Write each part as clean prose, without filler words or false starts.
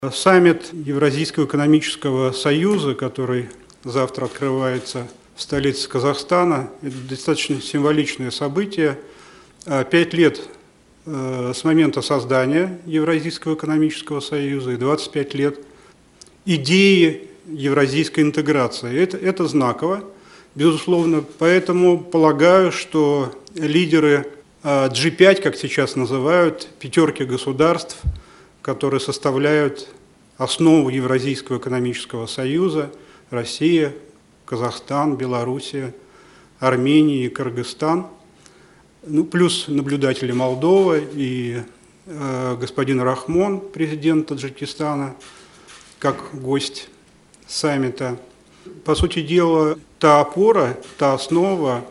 Саммит Евразийского экономического союза, который завтра открывается в столице Казахстана, это достаточно символичное событие. 5 лет с момента создания Евразийского экономического союза и 25 лет идеи евразийской интеграции. Это знаково, безусловно. Поэтому полагаю, что лидеры G5, как сейчас называют, пятерки государств, которые составляют основу Евразийского экономического союза: Россия, Казахстан, Белоруссия, Армения и Кыргызстан, плюс наблюдатели Молдовы и господин Рахмон, президент Таджикистана, как гость саммита. По сути дела, та опора, та основа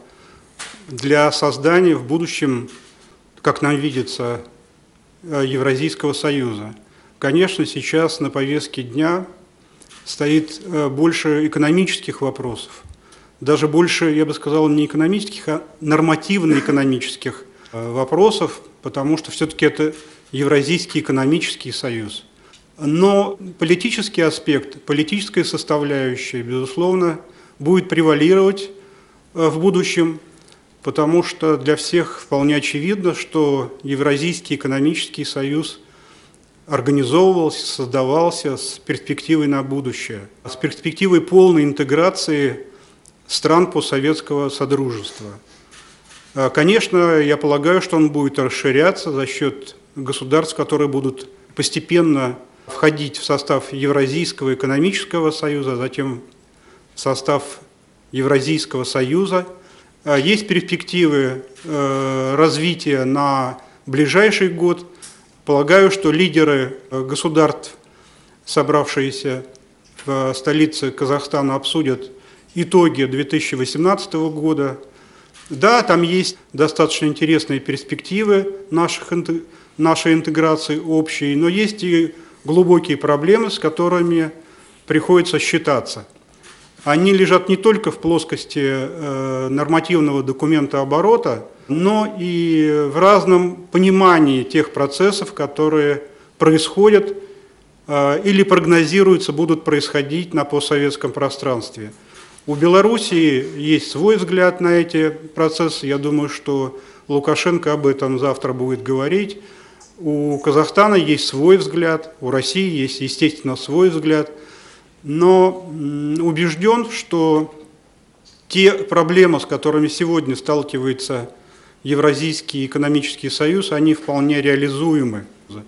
для создания в будущем, как нам видится, Евразийского союза. Конечно, сейчас на повестке дня стоит больше экономических вопросов, даже больше, я бы сказал, не экономических, а нормативно-экономических вопросов, потому что все-таки это Евразийский экономический союз. Но политический аспект, политическая составляющая, безусловно, будет превалировать в будущем, потому что для всех вполне очевидно, что Евразийский экономический союз организовывался, создавался с перспективой на будущее, с перспективой полной интеграции стран постсоветского содружества. Конечно, я полагаю, что он будет расширяться за счет государств, которые будут постепенно входить в состав Евразийского экономического союза, затем в состав Евразийского союза. Есть перспективы развития на ближайший год. Полагаю, что лидеры государств, собравшиеся в столице Казахстана, обсудят итоги 2018 года. Да, там есть достаточно интересные перспективы нашей интеграции общей, но есть и глубокие проблемы, с которыми приходится считаться. Они лежат не только в плоскости нормативного документа оборота, но и в разном понимании тех процессов, которые происходят или прогнозируются будут происходить на постсоветском пространстве. У Белоруссии есть свой взгляд на эти процессы. Я думаю, что Лукашенко об этом завтра будет говорить. У Казахстана есть свой взгляд, у России есть, естественно, свой взгляд. Но убежден, что те проблемы, с которыми сегодня сталкивается Евразийский экономический союз, они вполне реализуемы.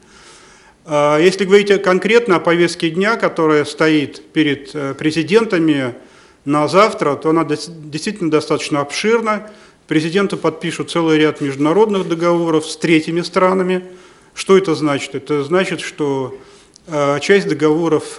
Если говорить конкретно о повестке дня, которая стоит перед президентами на завтра, то она действительно достаточно обширна. Президенты подпишут целый ряд международных договоров с третьими странами. Что это значит? Это значит, что часть договоров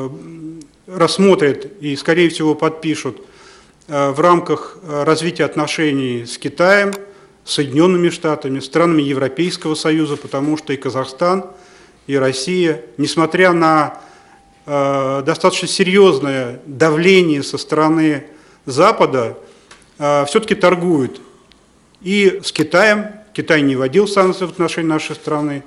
рассмотрят и, скорее всего, подпишут в рамках развития отношений с Китаем, Соединенными Штатами, странами Европейского Союза, потому что и Казахстан, и Россия, несмотря на достаточно серьезное давление со стороны Запада, все-таки торгуют и с Китаем. Китай не вводил санкции в отношении нашей страны,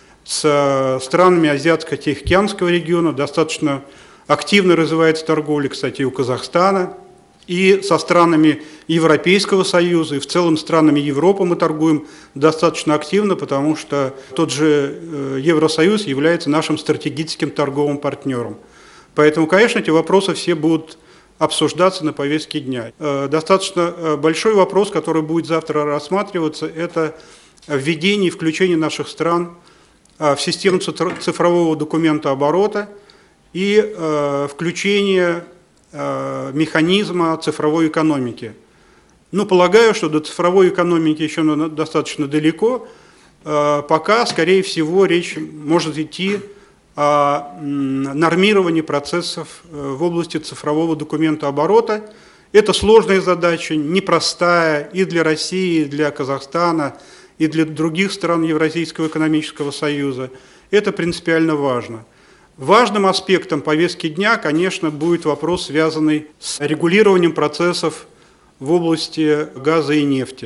с странами Азиатско-Тихоокеанского региона достаточно активно развивается торговля, кстати, и у Казахстана, и со странами Европейского Союза, и в целом странами Европы мы торгуем достаточно активно, потому что тот же Евросоюз является нашим стратегическим торговым партнером. Поэтому, конечно, эти вопросы все будут обсуждаться на повестке дня. Достаточно большой вопрос, который будет завтра рассматриваться, это введение и включение наших стран в систему цифрового документа оборота и включение механизма цифровой экономики. Полагаю, что до цифровой экономики еще достаточно далеко. Пока, скорее всего, речь может идти о нормировании процессов в области цифрового документа оборота. Это сложная задача, непростая и для России, и для Казахстана, и для других стран Евразийского экономического союза. Это принципиально важно. Важным аспектом повестки дня, конечно, будет вопрос, связанный с регулированием процессов в области газа и нефти.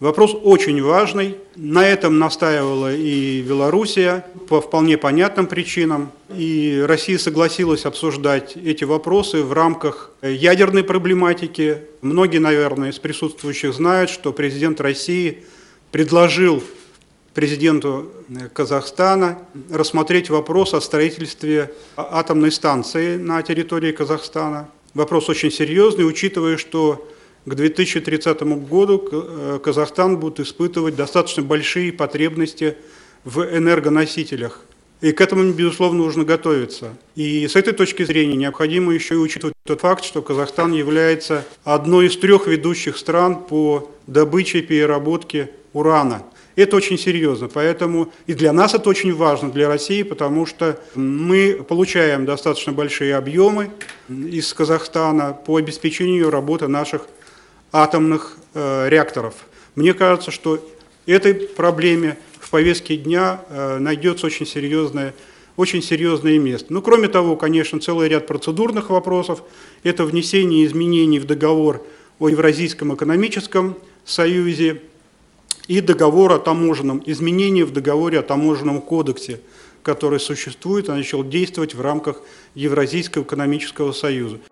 Вопрос очень важный. На этом настаивала и Белоруссия по вполне понятным причинам. И Россия согласилась обсуждать эти вопросы в рамках ядерной проблематики. Многие, наверное, из присутствующих знают, что президент России предложил президенту Казахстана рассмотреть вопрос о строительстве атомной станции на территории Казахстана. Вопрос очень серьезный, учитывая, что к 2030 году Казахстан будет испытывать достаточно большие потребности в энергоносителях. И к этому, безусловно, нужно готовиться. И с этой точки зрения необходимо еще и учитывать тот факт, что Казахстан является одной из 3 ведущих стран по добыче и переработке урана. Это очень серьезно, поэтому и для нас это очень важно, для России, потому что мы получаем достаточно большие объемы из Казахстана по обеспечению работы наших атомных реакторов. Мне кажется, что этой проблеме в повестке дня найдется очень серьезное место. Ну, кроме того, конечно, целый ряд процедурных вопросов. Это внесение изменений в договор о Евразийском экономическом союзе и договор о таможенном, изменения в договоре о таможенном кодексе, который существует и начал действовать в рамках Евразийского экономического союза.